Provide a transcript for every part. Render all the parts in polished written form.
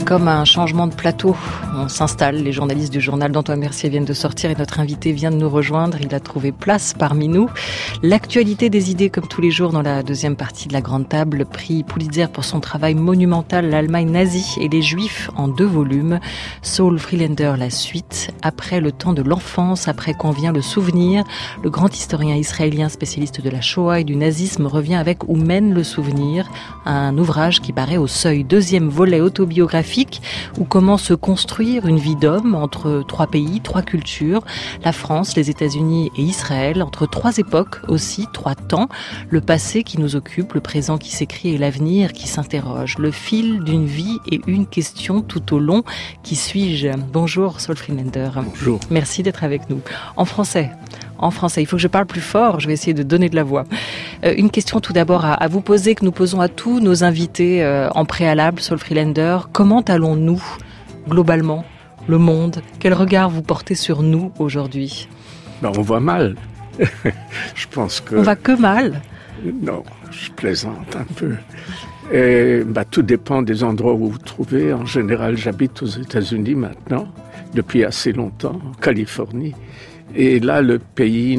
Comme un changement de plateau, on s'installe. Les journalistes du journal d'Antoine Mercier viennent de sortir et notre invité vient de nous rejoindre. Il a trouvé place parmi nous. L'actualité des idées, comme tous les jours dans la deuxième partie de la Grande Table. Prix Pulitzer pour son travail monumental, l'Allemagne nazie et les Juifs en 2 volumes. Saul Friedlander, la suite. Après le temps de l'enfance, après quand vient le souvenir, le grand historien israélien spécialiste de la Shoah et du nazisme revient avec Où mène le souvenir, un ouvrage qui paraît au Seuil. 2e volet autobiographique ou comment se construire une vie d'homme entre 3 pays, 3 cultures, la France, les États-Unis et Israël, entre 3 époques aussi, 3 temps, le passé qui nous occupe, le présent qui s'écrit et l'avenir qui s'interroge, le fil d'une vie et une question tout au long, qui suis-je ? Bonjour Saul Friedlander. Bonjour. Merci d'être avec nous. En français, il faut que je parle plus fort, je vais essayer de donner de la voix. Une question tout d'abord à vous poser, que nous posons à tous nos invités en préalable, Saul Friedlander. Comment allons-nous, globalement, le monde ? Quel regard vous portez sur nous aujourd'hui ? On va mal. Je pense que... On va que mal ? Non, je plaisante un peu. Et, tout dépend des endroits où vous vous trouvez. En général, j'habite aux États-Unis maintenant, depuis assez longtemps, en Californie. Et là, le pays,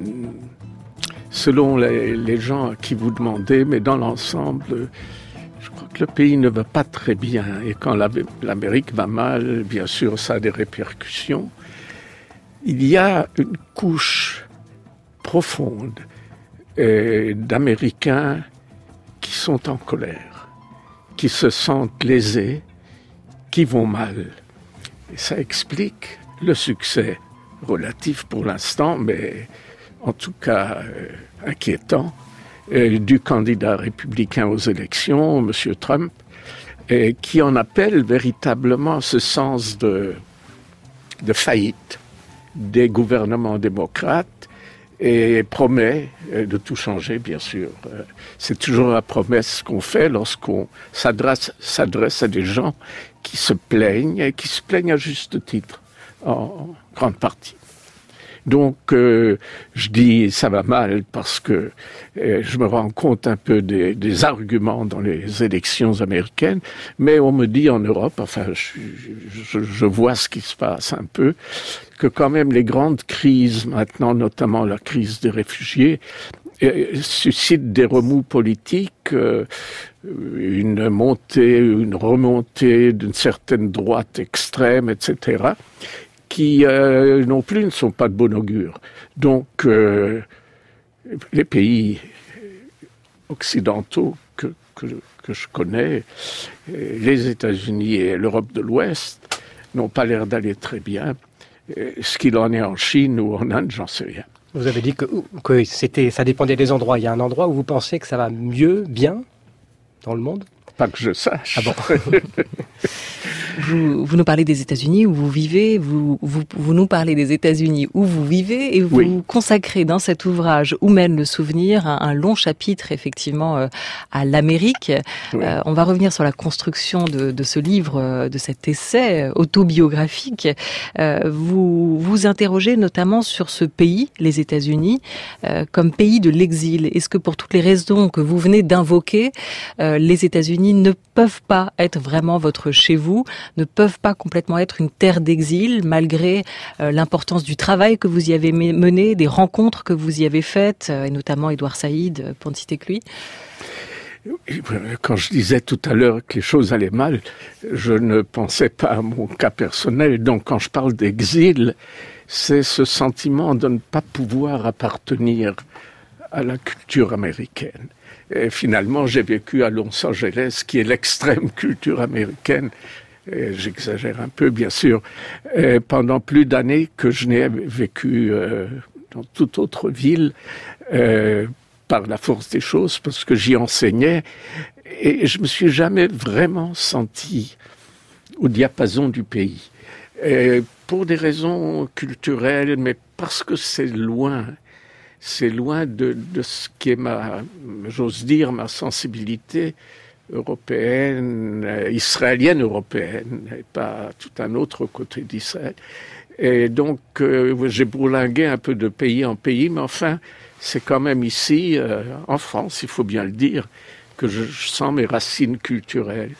selon les gens à qui vous demandez, mais dans l'ensemble, je crois que le pays ne va pas très bien. Et quand l'Amérique va mal, bien sûr, ça a des répercussions. Il y a une couche profonde d'Américains qui sont en colère, qui se sentent lésés, qui vont mal. Et ça explique le succès relatif pour l'instant, mais en tout cas inquiétant, du candidat républicain aux élections, M. Trump, qui en appelle véritablement ce sens de faillite des gouvernements démocrates et promet de tout changer, bien sûr. C'est toujours la promesse qu'on fait lorsqu'on s'adresse à des gens qui se plaignent, et qui se plaignent à juste titre, en grande partie. Donc, je dis ça va mal parce que je me rends compte un peu des arguments dans les élections américaines, mais on me dit en Europe, enfin, je vois ce qui se passe un peu, que quand même les grandes crises maintenant, notamment la crise des réfugiés, suscitent des remous politiques, une montée, une remontée d'une certaine droite extrême, etc., qui non plus ne sont pas de bon augure. Donc, les pays occidentaux que je connais, les États-Unis et l'Europe de l'Ouest, n'ont pas l'air d'aller très bien. Ce qu'il en est en Chine ou en Inde, j'en sais rien. Vous avez dit que ça dépendait des endroits. Il y a un endroit où vous pensez que ça va mieux, bien, dans le monde ? Pas que je sache. Ah bon. Vous nous parlez des États-Unis où vous vivez, vous nous parlez des États-Unis où vous vivez et vous consacrez dans cet ouvrage Où mène le souvenir un long chapitre effectivement à l'Amérique. Oui. On va revenir sur la construction de ce livre, de cet essai autobiographique. Vous vous interrogez notamment sur ce pays, les États-Unis, comme pays de l'exil. Est-ce que pour toutes les raisons que vous venez d'invoquer, les États-Unis ne peuvent pas être vraiment votre chez-vous, ne peuvent pas complètement être une terre d'exil, malgré l'importance du travail que vous y avez mené, des rencontres que vous y avez faites, et notamment Édouard Saïd, pour ne citer que lui. Quand je disais tout à l'heure que les choses allaient mal, je ne pensais pas à mon cas personnel. Donc quand je parle d'exil, c'est ce sentiment de ne pas pouvoir appartenir à la culture américaine. Et finalement, j'ai vécu à Los Angeles, qui est l'extrême culture américaine. Et j'exagère un peu, bien sûr, pendant plus d'années que je n'ai vécu dans toute autre ville par la force des choses, parce que j'y enseignais. Et je me suis jamais vraiment senti au diapason du pays. Et pour des raisons culturelles, mais parce que c'est loin de ce qui est j'ose dire, ma sensibilité européenne, israélienne européenne, et pas tout un autre côté d'Israël. Et donc, j'ai bourlingué un peu de pays en pays, mais enfin, c'est quand même ici, en France, il faut bien le dire, que je sens mes racines culturelles.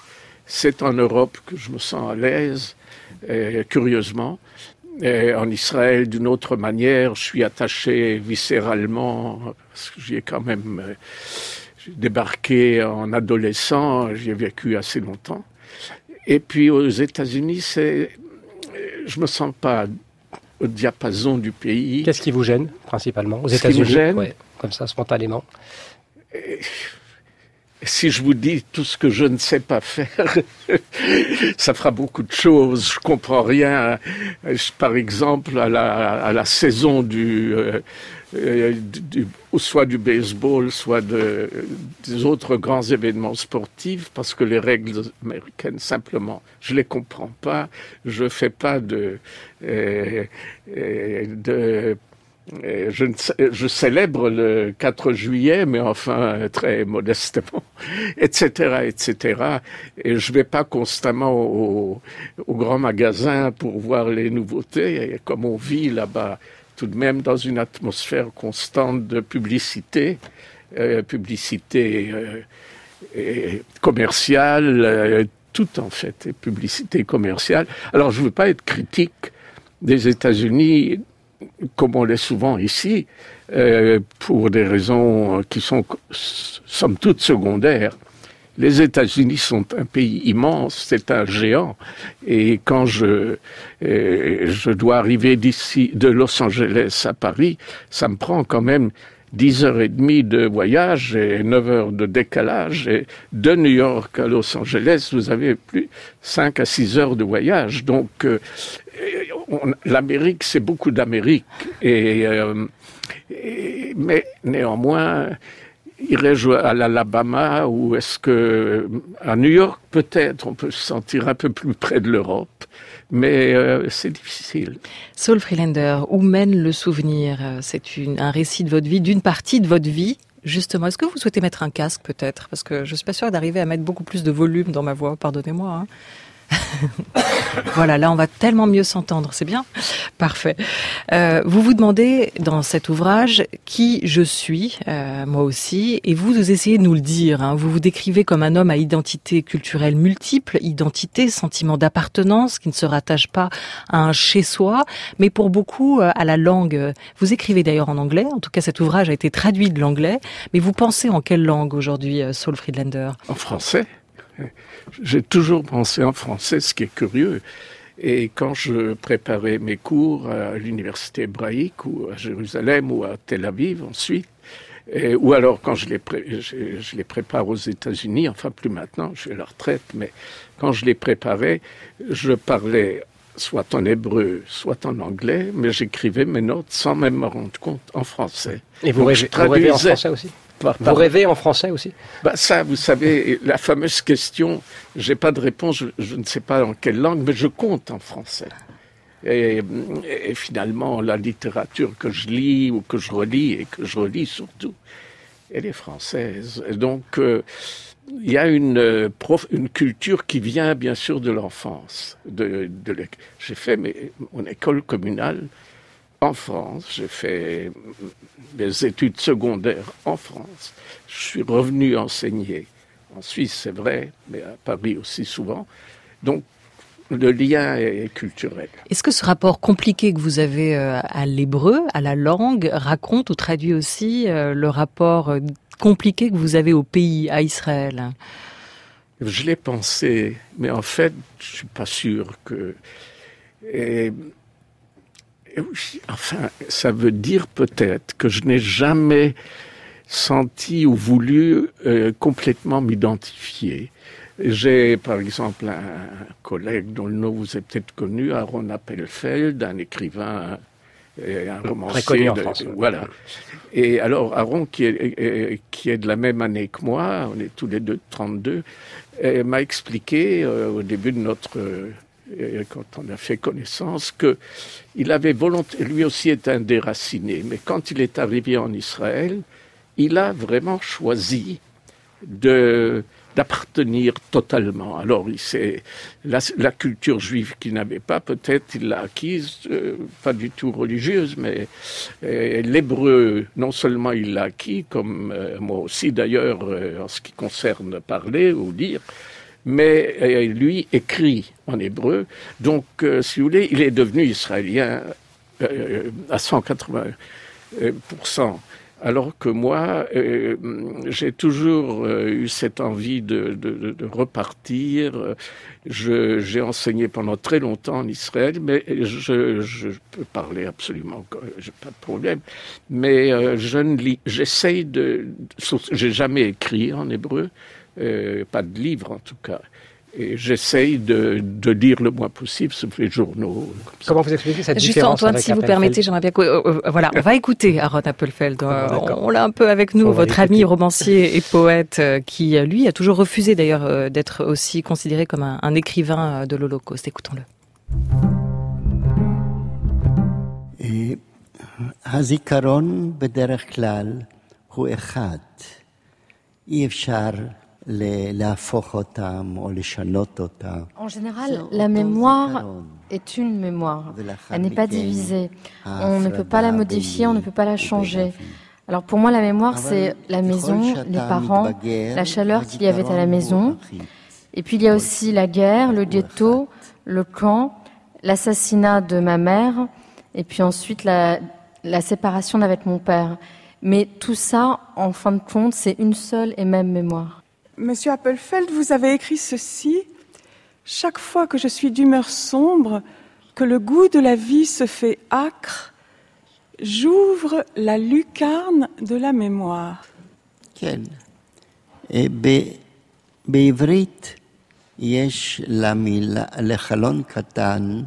c'est en Europe que je me sens à l'aise, curieusement. Et en Israël, d'une autre manière, je suis attaché viscéralement, parce que j'y ai quand même j'ai débarqué en adolescent, j'y ai vécu assez longtemps. Et puis aux États-Unis, je me sens pas au diapason du pays. Qu'est-ce qui vous gêne, principalement, aux États-Unis? Ce qui me gêne, comme ça, spontanément. Si je vous dis tout ce que je ne sais pas faire, ça fera beaucoup de choses. Je comprends rien. Par exemple, à la saison soit du baseball, soit des autres grands événements sportifs, parce que les règles américaines, simplement, je les comprends pas. Je fais pas je célèbre le 4 juillet, mais enfin très modestement, etc., etc. Et je vais pas constamment au grand magasin pour voir les nouveautés. Et comme on vit là-bas, tout de même dans une atmosphère constante de publicité, commerciale, tout en fait est publicité commerciale. Alors je veux pas être critique des États-Unis, comme on l'est souvent ici, pour des raisons qui sont somme toute secondaires. Les États-Unis sont un pays immense, c'est un géant. Et quand je dois arriver de Los Angeles à Paris, ça me prend quand même 10h30 de voyage et 9h de décalage. Et de New York à Los Angeles, vous avez plus 5 à 6 heures de voyage. Donc, l'Amérique, c'est beaucoup d'Amérique. Mais néanmoins, irais-je à l'Alabama ou est-ce que à New York, peut-être, on peut se sentir un peu plus près de l'Europe. Mais c'est difficile. Saul Friedlander, où mène le souvenir? C'est un récit de votre vie, d'une partie de votre vie. Justement, est-ce que vous souhaitez mettre un casque peut-être? Parce que je ne suis pas sûre d'arriver à mettre beaucoup plus de volume dans ma voix, pardonnez-moi. Hein. Voilà, là on va tellement mieux s'entendre, c'est bien. Parfait. Vous vous demandez dans cet ouvrage qui je suis, moi aussi, et vous essayez de nous le dire. Hein. Vous vous décrivez comme un homme à identité culturelle multiple, identité, sentiment d'appartenance qui ne se rattache pas à un chez-soi, mais pour beaucoup à la langue. Vous écrivez d'ailleurs en anglais, en tout cas cet ouvrage a été traduit de l'anglais, mais vous pensez en quelle langue aujourd'hui, Saul Friedlander? En français. J'ai toujours pensé en français, ce qui est curieux. Et quand je préparais mes cours à l'université hébraïque ou à Jérusalem ou à Tel Aviv ensuite, ou alors quand je les prépare aux États-Unis, enfin plus maintenant, je suis à la retraite, mais quand je les préparais, je parlais soit en hébreu, soit en anglais, mais j'écrivais mes notes sans même me rendre compte en français. Et vous rêvez en français aussi? Vous rêvez en français aussi? Ça, vous savez, la fameuse question, j'ai pas de réponse, je ne sais pas en quelle langue, mais je compte en français. Et finalement, la littérature que je lis ou que je relis, et que je relis surtout, elle est française. Et donc, il y a une culture qui vient bien sûr de l'enfance. J'ai fait mon école communale en France, j'ai fait mes études secondaires en France. Je suis revenu enseigner en Suisse, c'est vrai, mais à Paris aussi souvent. Donc, le lien est culturel. Est-ce que ce rapport compliqué que vous avez à l'hébreu, à la langue, raconte ou traduit aussi le rapport compliqué que vous avez au pays, à Israël? Je l'ai pensé, mais en fait, je suis pas sûr que... Enfin, ça veut dire peut-être que je n'ai jamais senti ou voulu complètement m'identifier. J'ai, par exemple, un collègue dont le nom vous est peut-être connu, Aaron Appelfeld, un écrivain, un romancier. Très connu en France. Voilà. Et alors, Aaron, qui est de la même année que moi, on est tous les deux de 32, m'a expliqué au début de notre... quand on a fait connaissance, qu'il avait volonté, lui aussi est un déraciné, mais quand il est arrivé en Israël, il a vraiment choisi d'appartenir totalement. Alors, la culture juive qu'il n'avait pas, peut-être il l'a acquise, pas du tout religieuse, mais l'hébreu, non seulement il l'a acquis, comme moi aussi d'ailleurs, en ce qui concerne parler ou lire, mais lui écrit en hébreu. Donc, si vous voulez, il est devenu israélien à 180%. Alors que moi, j'ai toujours eu cette envie de repartir. J'ai enseigné pendant très longtemps en Israël, mais je peux parler absolument, j'ai pas de problème. Mais j'essaye j'ai jamais écrit en hébreu, pas de livre en tout cas. Et j'essaye de lire le moins possible, sauf les journaux. Comment vous expliquez cette Juste différence Antoine, avec si vous Appelfeld? permettez, j'aimerais bien voilà, on va écouter Aaron Appelfeld. On l'a un peu avec nous, votre ami romancier et poète, qui lui a toujours refusé d'ailleurs d'être aussi considéré comme un écrivain de l'Holocauste. Écoutons-le. הזיכרון בדרך כלל הוא אחד. אי אפשר להפוך אותם או לשנות אותם. En général, la mémoire est une mémoire. Elle n'est pas divisée. On ne peut pas la modifier, on ne peut pas la changer. Alors pour moi, la mémoire, c'est la maison, les parents, la chaleur qu'il y avait à la maison. Et puis il y a aussi la guerre, le ghetto, le camp, l'assassinat de ma mère, et puis ensuite la séparation avec mon père. Mais tout ça, en fin de compte, c'est une seule et même mémoire. Monsieur Appelfeld, vous avez écrit ceci. Chaque fois que je suis d'humeur sombre, que le goût de la vie se fait âcre, j'ouvre la lucarne de la mémoire. כן. בעברית יש לחלון קטן.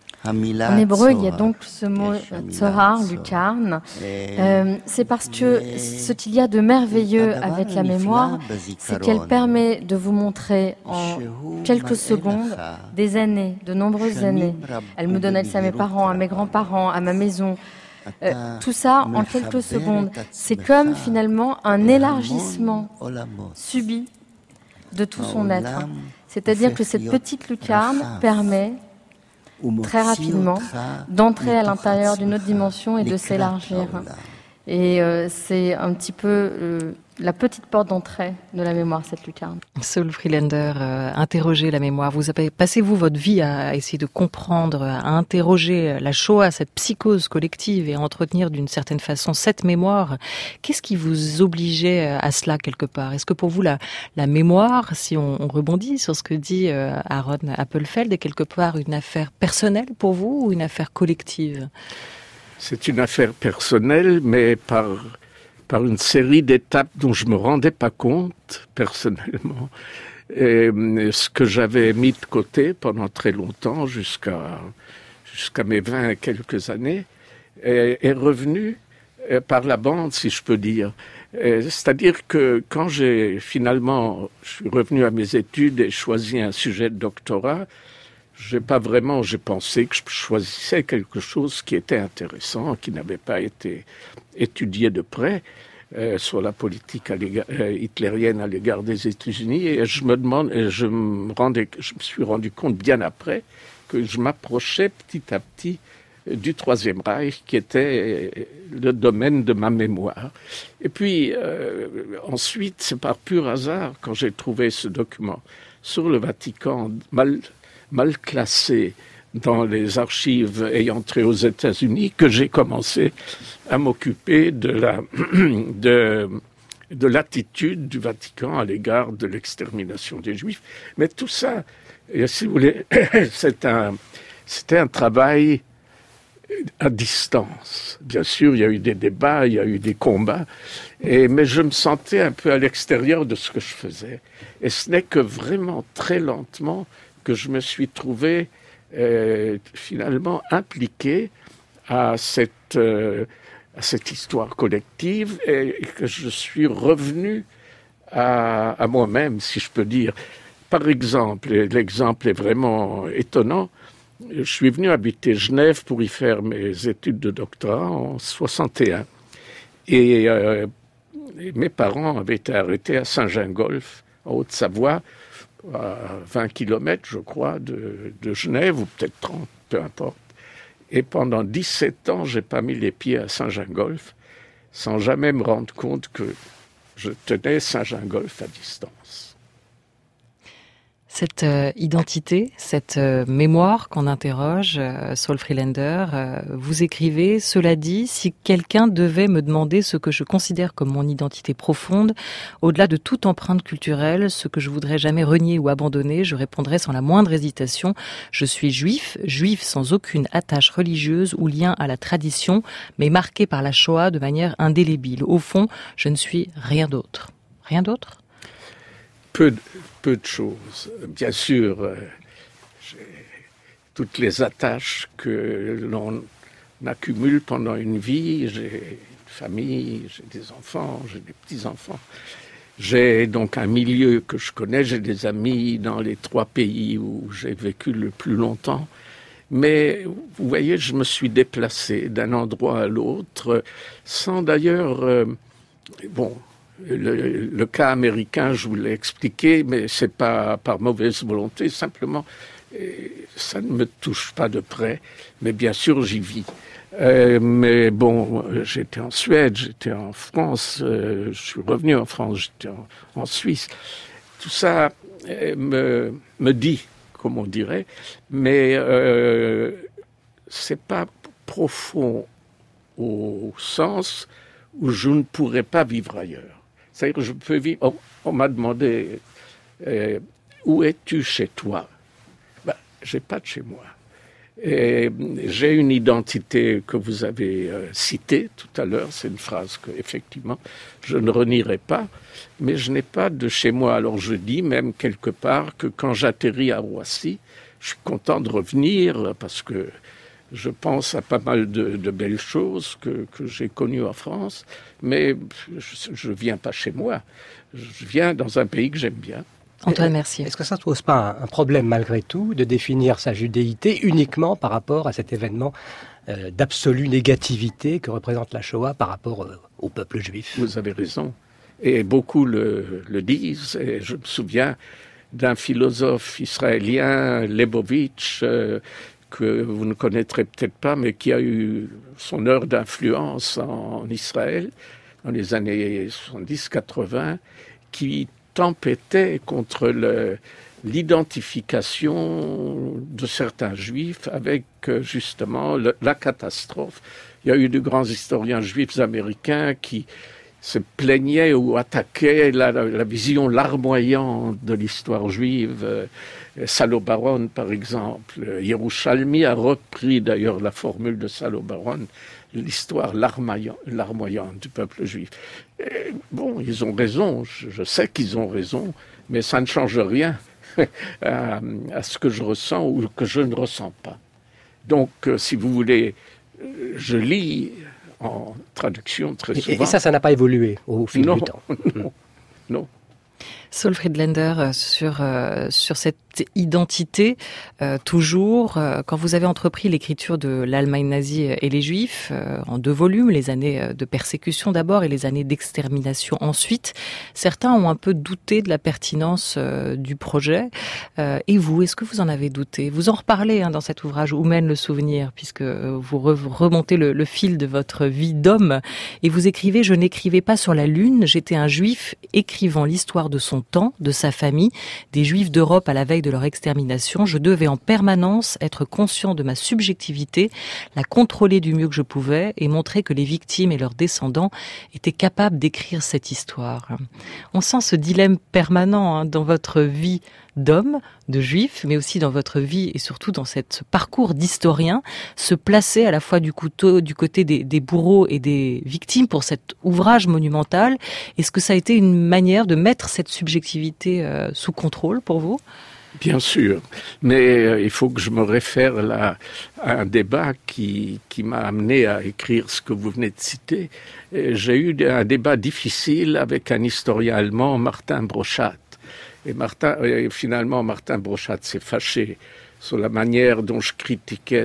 En hébreu, il y a donc ce mot tzohar, lucarne. C'est parce que ce qu'il y a de merveilleux avec la mémoire, c'est qu'elle permet de vous montrer en quelques secondes des années, de nombreuses années. Elle me donne accès à mes parents, à mes grands-parents, à ma maison. Tout ça en quelques secondes. C'est comme finalement un élargissement subi de tout son être. C'est-à-dire que cette petite lucarne permet très rapidement d'entrer à l'intérieur d'une autre dimension et de s'élargir. Et c'est un petit peu la petite porte d'entrée de la mémoire, cette lucarne. Saul Friedlander, interrogez la mémoire. Vous avez passez-vous votre vie à essayer de comprendre, à interroger la Shoah, cette psychose collective, et à entretenir d'une certaine façon cette mémoire. Qu'est-ce qui vous obligeait à cela quelque part? Est-ce que pour vous la mémoire, si on rebondit sur ce que dit Aaron Appelfeld, est quelque part une affaire personnelle pour vous ou une affaire collective? C'est une affaire personnelle, mais par une série d'étapes dont je me rendais pas compte personnellement, et ce que j'avais mis de côté pendant très longtemps, jusqu'à mes 20 et quelques années, est revenu par la bande, si je peux dire. C'est-à-dire que quand je suis revenu à mes études et choisi un sujet de doctorat, j'ai pensé que je choisissais quelque chose qui était intéressant, qui n'avait pas été étudié de près, sur la politique hitlérienne à l'égard des États-Unis. Et je me suis rendu compte bien après que je m'approchais petit à petit du Troisième Reich, qui était le domaine de ma mémoire. Et puis, ensuite, c'est par pur hasard, quand j'ai trouvé ce document sur le Vatican, mal classé dans les archives ayant trait aux États-Unis, que j'ai commencé à m'occuper de l'attitude du Vatican à l'égard de l'extermination des Juifs. Mais tout ça, si vous voulez, c'était un travail à distance. Bien sûr, il y a eu des débats, il y a eu des combats, mais je me sentais un peu à l'extérieur de ce que je faisais. Et ce n'est que vraiment très lentement que je me suis trouvé finalement impliqué à cette histoire collective, et que je suis revenu à moi-même, si je peux dire. Par exemple, et l'exemple est vraiment étonnant, je suis venu habiter Genève pour y faire mes études de doctorat en 61. Et mes parents avaient été arrêtés à Saint-Gingolph, en Haute-Savoie, à 20 km, je crois, de Genève, ou peut-être 30, peu importe. Et pendant 17 ans, j'ai pas mis les pieds à Saint-Gingolph, sans jamais me rendre compte que je tenais Saint-Gingolph à distance. Cette identité, cette mémoire qu'on interroge, Saul Friedlander, vous écrivez, cela dit, si quelqu'un devait me demander ce que je considère comme mon identité profonde, au-delà de toute empreinte culturelle, ce que je voudrais jamais renier ou abandonner, je répondrais sans la moindre hésitation, je suis juif sans aucune attache religieuse ou lien à la tradition, mais marqué par la Shoah de manière indélébile. Au fond, je ne suis rien d'autre. Rien d'autre ? Peu de choses. Bien sûr, j'ai toutes les attaches que l'on accumule pendant une vie. J'ai une famille, j'ai des enfants, j'ai des petits-enfants. J'ai donc un milieu que je connais, j'ai des amis dans les 3 pays où j'ai vécu le plus longtemps. Mais vous voyez, je me suis déplacé d'un endroit à l'autre sans d'ailleurs... Le cas américain, je vous l'ai expliqué, mais c'est pas par mauvaise volonté, simplement, ça ne me touche pas de près, mais bien sûr, j'y vis. Mais bon, j'étais en Suède, j'étais en France, je suis revenu en France, j'étais en Suisse. Tout ça me dit, comme on dirait, mais c'est pas profond au sens où je ne pourrais pas vivre ailleurs. C'est-à-dire que je peux vivre... On m'a demandé où es-tu chez toi ? J'ai pas de chez moi. Et j'ai une identité que vous avez citée tout à l'heure. C'est une phrase que effectivement je ne renierai pas, mais je n'ai pas de chez moi. Alors je dis même quelque part que quand j'atterris à Roissy, je suis content de revenir parce que je pense à pas mal de belles choses que j'ai connues en France, mais je viens pas chez moi. Je viens dans un pays que j'aime bien. Antoine Mercier. Est-ce que ça ne pose pas un problème malgré tout de définir sa judéité uniquement par rapport à cet événement d'absolue négativité que représente la Shoah par rapport au peuple juif ? Vous avez raison. Et beaucoup le disent. Et je me souviens d'un philosophe israélien, Lebovitch, que vous ne connaîtrez peut-être pas, mais qui a eu son heure d'influence en Israël dans les années 70-80, qui tempêtait contre l'identification de certains juifs avec justement la catastrophe. Il y a eu de grands historiens juifs américains qui se plaignaient ou attaquaient la vision larmoyante de l'histoire juive. Salo Baron, par exemple. Yerushalmi a repris d'ailleurs la formule de Salo Baron, l'histoire larmoyante du peuple juif. Et bon, ils ont raison, je sais qu'ils ont raison, mais ça ne change rien à ce que je ressens ou que je ne ressens pas. Donc, si vous voulez, je lis en traduction très souvent. Et ça n'a pas évolué au fil du temps. Non. Saul Friedlander, sur cette identité, toujours, quand vous avez entrepris l'écriture de l'Allemagne nazie et les Juifs, en 2 volumes, les années de persécution d'abord et les années d'extermination ensuite, certains ont un peu douté de la pertinence du projet. Et vous, est-ce que vous en avez douté ? Vous en reparlez dans cet ouvrage Où mène le souvenir, puisque vous remontez le fil de votre vie d'homme, et vous écrivez « Je n'écrivais pas sur la Lune, j'étais un Juif écrivant l'histoire de son temps, de sa famille, des Juifs d'Europe à la veille de leur extermination. Je devais en permanence être conscient de ma subjectivité, la contrôler du mieux que je pouvais et montrer que les victimes et leurs descendants étaient capables d'écrire cette histoire. » On sent ce dilemme permanent dans votre vie d'homme, de juif, mais aussi dans votre vie et surtout dans ce parcours d'historien, se placer à la fois du côté des bourreaux et des victimes pour cet ouvrage monumental. Est-ce que ça a été une manière de mettre cette subjectivité sous contrôle pour vous ? Bien sûr, mais il faut que je me réfère là à un débat qui m'a amené à écrire ce que vous venez de citer. J'ai eu un débat difficile avec un historien allemand, Martin Brochat. Et finalement, Martin Brochat s'est fâché sur la manière dont je critiquais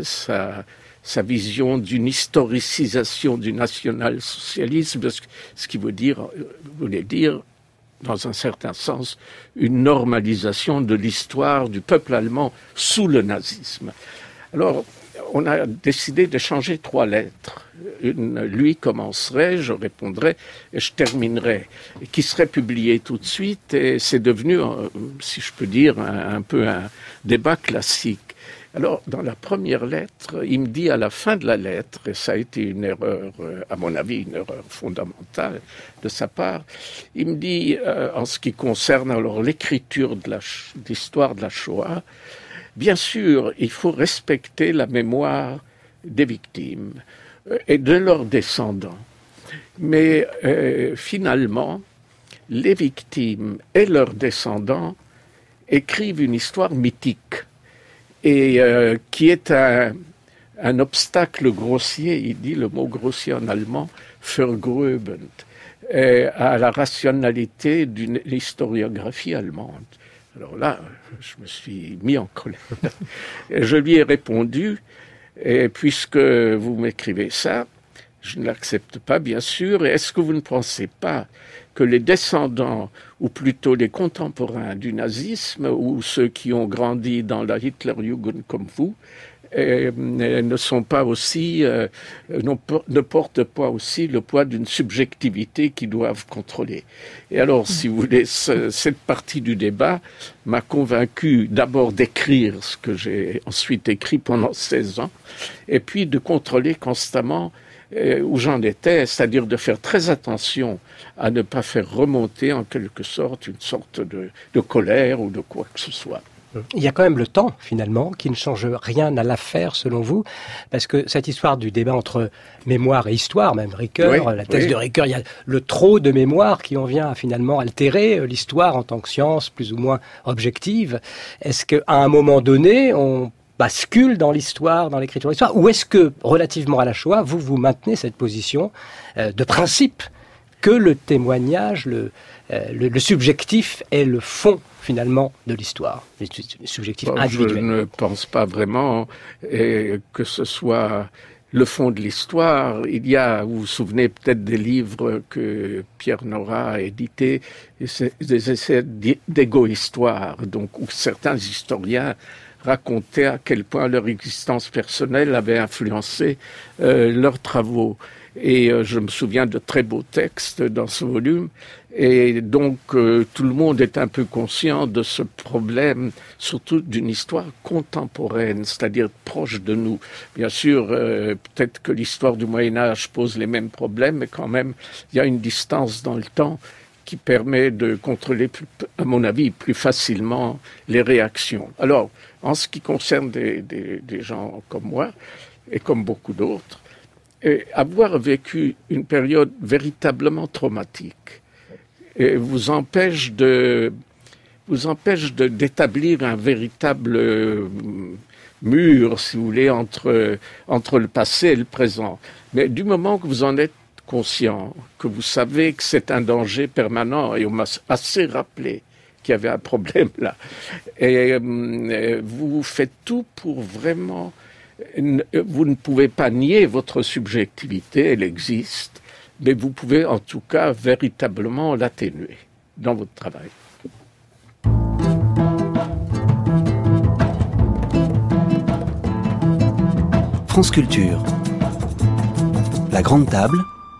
sa vision d'une historicisation du national-socialisme, ce qui voulait dire, dans un certain sens, une normalisation de l'histoire du peuple allemand sous le nazisme. Alors, on a décidé de changer 3 lettres. Une, lui commencerait, je répondrais et je terminerais, et qui serait publiée tout de suite, et c'est devenu, si je peux dire, un peu un débat classique. Alors, dans la première lettre, il me dit à la fin de la lettre, et ça a été une erreur, à mon avis, une erreur fondamentale de sa part, il me dit, en ce qui concerne alors l'écriture de l'histoire de la Shoah, bien sûr, il faut respecter la mémoire des victimes et de leurs descendants. Mais finalement, les victimes et leurs descendants écrivent une histoire mythique et qui est un obstacle grossier, il dit le mot grossier en allemand, vergröbend, à la rationalité d'une historiographie allemande. Alors là, je me suis mis en colère. Et je lui ai répondu, et puisque vous m'écrivez ça, je ne l'accepte pas, bien sûr. Et est-ce que vous ne pensez pas que les descendants, ou plutôt les contemporains du nazisme, ou ceux qui ont grandi dans la Hitlerjugend comme vous, ne sont pas aussi, ne portent pas aussi le poids d'une subjectivité qu'ils doivent contrôler. Et alors, si vous voulez, cette partie du débat m'a convaincu d'abord d'écrire ce que j'ai ensuite écrit pendant 16 ans, et puis de contrôler constamment où j'en étais, c'est-à-dire de faire très attention à ne pas faire remonter en quelque sorte une sorte de colère ou de quoi que ce soit. Il y a quand même le temps, finalement, qui ne change rien à l'affaire, selon vous, parce que cette histoire du débat entre mémoire et histoire, même Ricoeur, la thèse de Ricoeur, il y a le trop de mémoire qui en vient à finalement altérer l'histoire en tant que science plus ou moins objective. Est-ce qu'à un moment donné, on bascule dans l'histoire, dans l'écriture de l'histoire, ou est-ce que, relativement à la Shoah, vous maintenez cette position de principe que le témoignage, le subjectif est le fond finalement de l'histoire, le subjectif individuel. Je ne pense pas vraiment que ce soit le fond de l'histoire. Il y a, vous vous souvenez peut-être des livres que Pierre Nora a édités, des essais d'égo-histoire, donc où certains historiens racontaient à quel point leur existence personnelle avait influencé leurs travaux. Et je me souviens de très beaux textes dans ce volume. Et donc, tout le monde est un peu conscient de ce problème, surtout d'une histoire contemporaine, c'est-à-dire proche de nous. Bien sûr, peut-être que l'histoire du Moyen-Âge pose les mêmes problèmes, mais quand même, il y a une distance dans le temps qui permet de contrôler, à mon avis, plus facilement les réactions. Alors, en ce qui concerne des gens comme moi, et comme beaucoup d'autres, avoir vécu une période véritablement traumatique vous empêche d'établir un véritable mur, si vous voulez, entre le passé et le présent. Mais du moment que vous en êtes conscient, que vous savez que c'est un danger permanent, et on m'a assez rappelé qu'il y avait un problème là, et vous faites tout pour vraiment... Vous ne pouvez pas nier votre subjectivité, elle existe, mais vous pouvez en tout cas véritablement l'atténuer dans votre travail. France Culture. La Grande Table.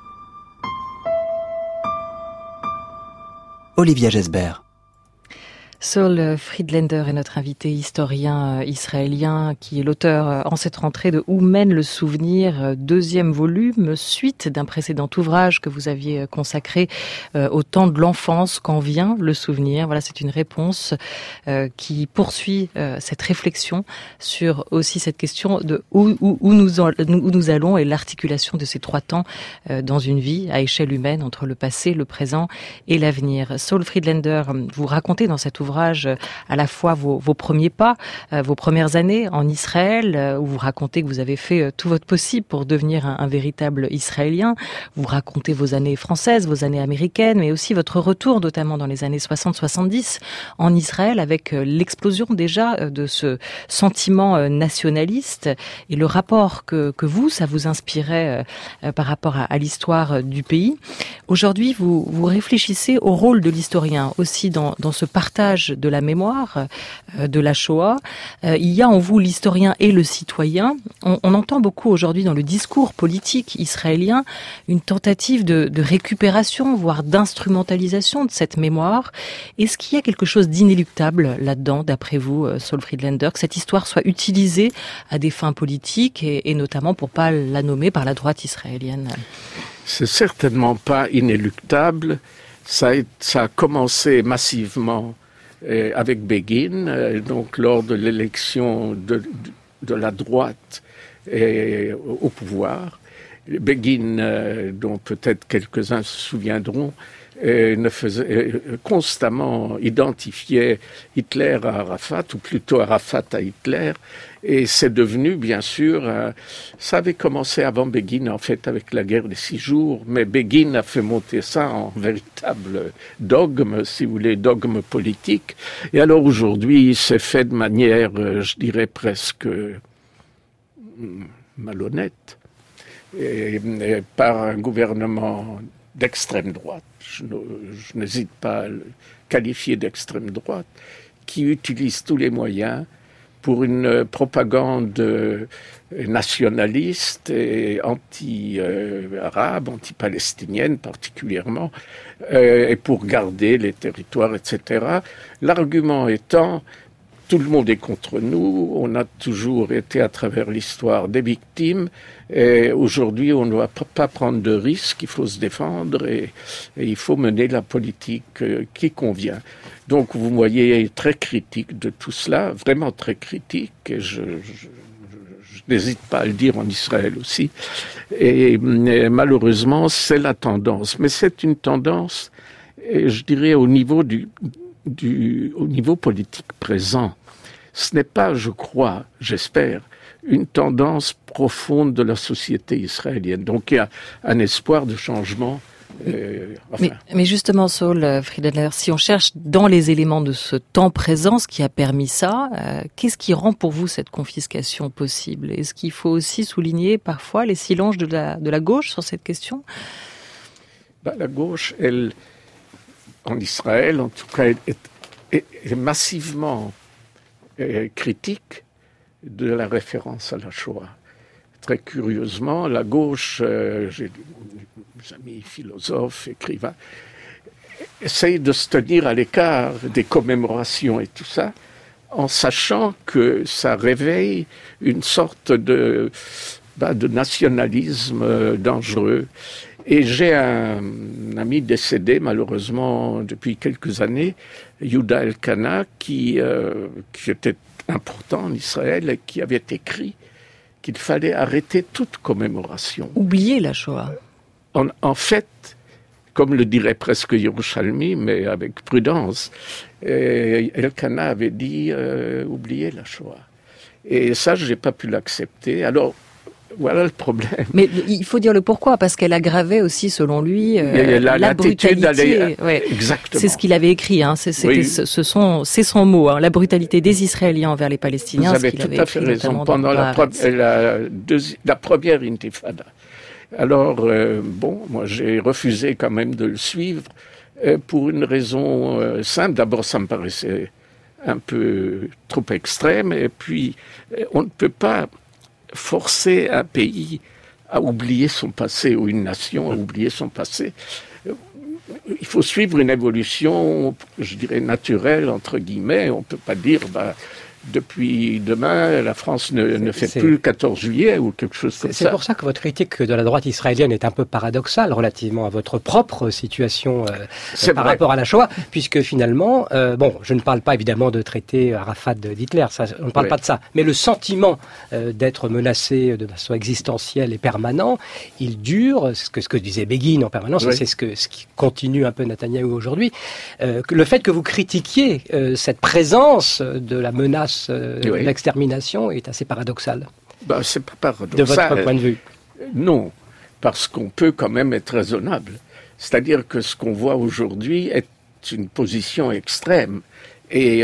Olivia Gesbert. Saul Friedlander est notre invité historien israélien qui est l'auteur en cette rentrée de Où mène le souvenir, deuxième volume, suite d'un précédent ouvrage que vous aviez consacré au temps de l'enfance, quand vient le souvenir. Voilà, c'est une réponse qui poursuit cette réflexion sur aussi cette question de où nous allons et l'articulation de ces 3 temps dans une vie à échelle humaine entre le passé, le présent et l'avenir. Saul Friedlander, vous racontez dans cet ouvrage à la fois vos premiers pas, vos premières années en Israël, où vous racontez que vous avez fait tout votre possible pour devenir un véritable Israélien. Vous racontez vos années françaises, vos années américaines, mais aussi votre retour, notamment dans les années 60-70, en Israël, avec l'explosion déjà de ce sentiment nationaliste et le rapport que ça vous inspirait par rapport à l'histoire du pays. Aujourd'hui, vous réfléchissez au rôle de l'historien aussi dans ce partage l'héritage de la mémoire de la Shoah. Il y a en vous l'historien et le citoyen. On entend beaucoup aujourd'hui dans le discours politique israélien une tentative de récupération, voire d'instrumentalisation de cette mémoire. Est-ce qu'il y a quelque chose d'inéluctable là-dedans, d'après vous, Saul Friedlander, que cette histoire soit utilisée à des fins politiques et notamment pour pas la nommer par la droite israélienne? C'est certainement pas inéluctable. Ça a commencé massivement avec Begin, donc lors de l'élection de la droite au pouvoir. Begin, dont peut-être quelques-uns se souviendront, constamment identifiait Hitler à Arafat, ou plutôt Arafat à Hitler, et c'est devenu, bien sûr, ça avait commencé avant Begin, en fait, avec la guerre des 6 jours, mais Begin a fait monter ça en véritable dogme, si vous voulez, dogme politique, et alors aujourd'hui, c'est fait de manière, je dirais, presque malhonnête, et par un gouvernement d'extrême droite, je n'hésite pas à le qualifier d'extrême droite, qui utilise tous les moyens pour une propagande nationaliste et anti-arabe, anti-palestinienne particulièrement, et pour garder les territoires, etc. L'argument étant, tout le monde est contre nous, on a toujours été à travers l'histoire des victimes, et aujourd'hui on ne doit pas prendre de risques, il faut se défendre et il faut mener la politique qui convient. Donc vous voyez, très critique de tout cela, vraiment très critique, et je n'hésite pas à le dire en Israël aussi, et malheureusement c'est la tendance, mais c'est une tendance, je dirais, au niveau au niveau politique présent. Ce n'est pas, je crois, j'espère, une tendance profonde de la société israélienne. Donc il y a un espoir de changement. Mais justement, Saul Friedlander, si on cherche dans les éléments de ce temps présent, ce qui a permis ça, qu'est-ce qui rend pour vous cette confiscation possible? Est-ce qu'il faut aussi souligner parfois les silences de la gauche sur cette question? La gauche, elle, en Israël, en tout cas, est massivement critique de la référence à la Shoah. Très curieusement, la gauche, j'ai des amis philosophes, écrivains, essayent de se tenir à l'écart des commémorations et tout ça, en sachant que ça réveille une sorte de nationalisme dangereux. Et j'ai un ami décédé, malheureusement, depuis quelques années, Yehuda Elkana, qui était important en Israël et qui avait écrit qu'il fallait arrêter toute commémoration. Oublier la Shoah. En fait, comme le dirait presque Yerushalmi, mais avec prudence, Elkana avait dit oublier la Shoah. Et ça, je n'ai pas pu l'accepter. Alors, voilà le problème. Mais il faut dire le pourquoi, parce qu'elle aggravait aussi, selon lui, la brutalité. Exactement. C'est ce qu'il avait écrit. Hein. C'est son mot. Hein. La brutalité des Israéliens envers les Palestiniens. Vous avez tout à fait raison. Pendant la première intifada. Alors, moi, j'ai refusé quand même de le suivre pour une raison simple. D'abord, ça me paraissait un peu trop extrême, et puis on ne peut pas forcer un pays à oublier son passé, ou une nation à oublier son passé. Il faut suivre une évolution, je dirais, naturelle, entre guillemets. On ne peut pas dire, depuis demain, la France ne fait plus le 14 juillet ou quelque chose comme ça. C'est pour ça que votre critique de la droite israélienne est un peu paradoxale relativement à votre propre situation par rapport à la Shoah, puisque finalement, je ne parle pas évidemment de traiter Arafat d'Hitler, on ne parle pas de ça, mais le sentiment d'être menacé de façon existentielle et permanent, il dure, ce que disait Begin en permanence, c'est ce qui continue un peu Netanyahou aujourd'hui, le fait que vous critiquiez cette présence de la menace l'extermination est assez paradoxal. C'est pas paradoxal. De votre point de vue. Non, parce qu'on peut quand même être raisonnable. C'est-à-dire que ce qu'on voit aujourd'hui est une position extrême et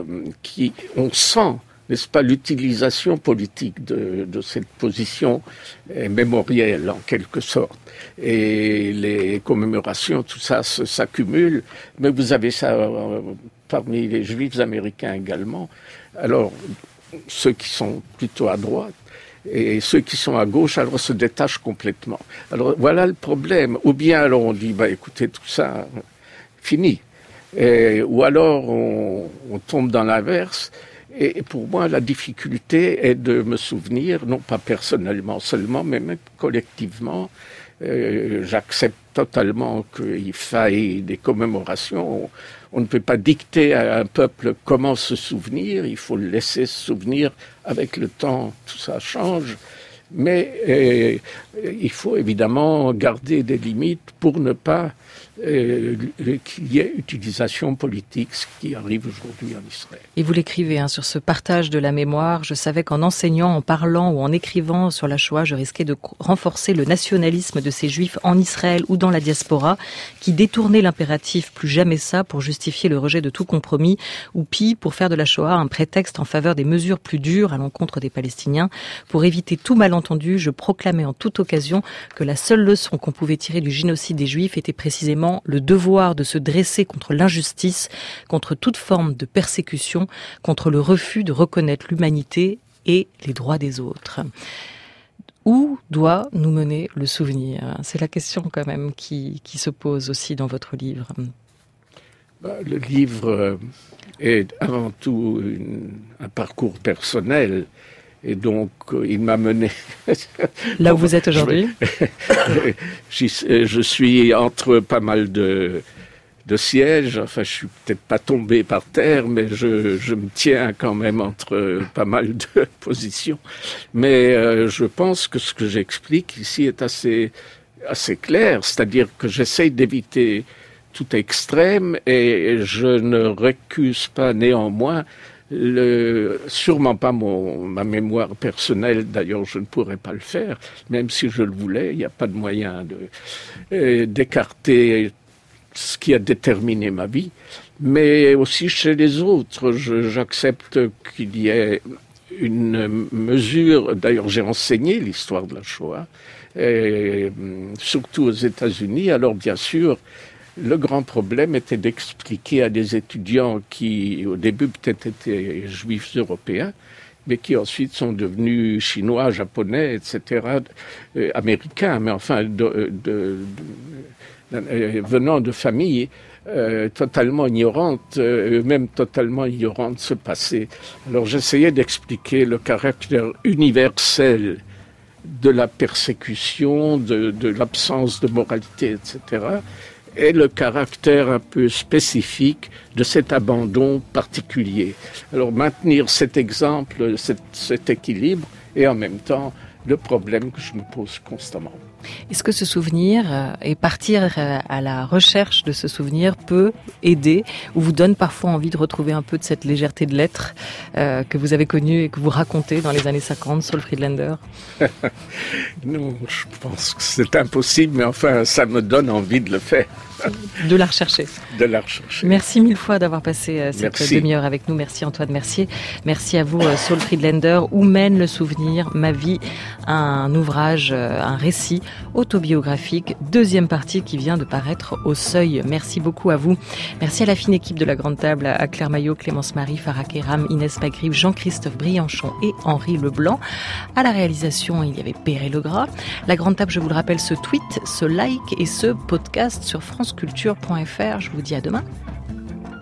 on sent, n'est-ce pas, l'utilisation politique de cette position mémorielle en quelque sorte. Et les commémorations, tout ça s'accumule, mais vous avez ça parmi les juifs américains également. Alors, ceux qui sont plutôt à droite et ceux qui sont à gauche, alors se détachent complètement. Alors, voilà le problème. Ou bien, alors, on dit, écoutez, tout ça, fini. Ou alors, on tombe dans l'inverse. Et pour moi, la difficulté est de me souvenir, non pas personnellement seulement, mais même collectivement. J'accepte totalement qu'il faille des commémorations. On ne peut pas dicter à un peuple comment se souvenir. Il faut le laisser se souvenir. Avec le temps, tout ça change. Mais il faut évidemment garder des limites pour ne pas qu'il y ait utilisation politique, ce qui arrive aujourd'hui en Israël. Et vous l'écrivez sur ce partage de la mémoire, je savais qu'en enseignant, en parlant ou en écrivant sur la Shoah, je risquais de renforcer le nationalisme de ces juifs en Israël ou dans la diaspora, qui détournaient l'impératif plus jamais ça pour justifier le rejet de tout compromis, ou pis, pour faire de la Shoah un prétexte en faveur des mesures plus dures à l'encontre des Palestiniens. Pour éviter tout malentendu, je proclamais en toute occasion que la seule leçon qu'on pouvait tirer du génocide des juifs était précisément le devoir de se dresser contre l'injustice, contre toute forme de persécution, contre le refus de reconnaître l'humanité et les droits des autres. Où doit nous mener le souvenir ? C'est la question quand même qui se pose aussi dans votre livre. Le livre est avant tout un parcours personnel. Et donc, il m'a mené... Là où vous êtes aujourd'hui ? Je suis entre pas mal de sièges. Enfin, je suis peut-être pas tombé par terre, mais je me tiens quand même entre pas mal de positions. Mais je pense que ce que j'explique ici est assez clair. C'est-à-dire que j'essaye d'éviter tout extrême et je ne récuse pas néanmoins sûrement pas ma mémoire personnelle, d'ailleurs je ne pourrais pas le faire, même si je le voulais, il n'y a pas de moyen d'écarter ce qui a déterminé ma vie, mais aussi chez les autres, j'accepte qu'il y ait une mesure, d'ailleurs j'ai enseigné l'histoire de la Shoah, surtout aux États-Unis, alors bien sûr, le grand problème était d'expliquer à des étudiants qui, au début, peut-être étaient juifs européens, mais qui ensuite sont devenus chinois, japonais, etc., américains, mais enfin, venant de familles totalement ignorantes, eux-mêmes totalement ignorantes de ce passé. Alors j'essayais d'expliquer le caractère universel de la persécution, de l'absence de moralité, etc., et le caractère un peu spécifique de cet abandon particulier. Alors maintenir cet exemple, cet équilibre, et en même temps le problème que je me pose constamment. Est-ce que ce souvenir et partir à la recherche de ce souvenir peut aider ou vous donne parfois envie de retrouver un peu de cette légèreté de l'être que vous avez connue et que vous racontez dans les années 50, Saul Friedlander ? Non, je pense que c'est impossible, mais enfin, ça me donne envie de le faire. De la rechercher. De la rechercher. Merci mille fois d'avoir passé cette demi-heure avec nous. Merci Antoine Mercier. Merci à vous Saul Friedlander. Où mène le souvenir ? Ma vie, un ouvrage, un récit autobiographique, deuxième partie qui vient de paraître au Seuil. Merci beaucoup à vous. Merci à la fine équipe de la Grande Table, à Claire Maillot, Clémence Marie, Farah Kéram, Inès Pagrive, Jean-Christophe Brianchon et Henri Leblanc. À la réalisation, il y avait Perret Legras. La Grande Table, je vous le rappelle, se tweet, se like et se podcast sur franceculture.fr. Je vous dis à demain.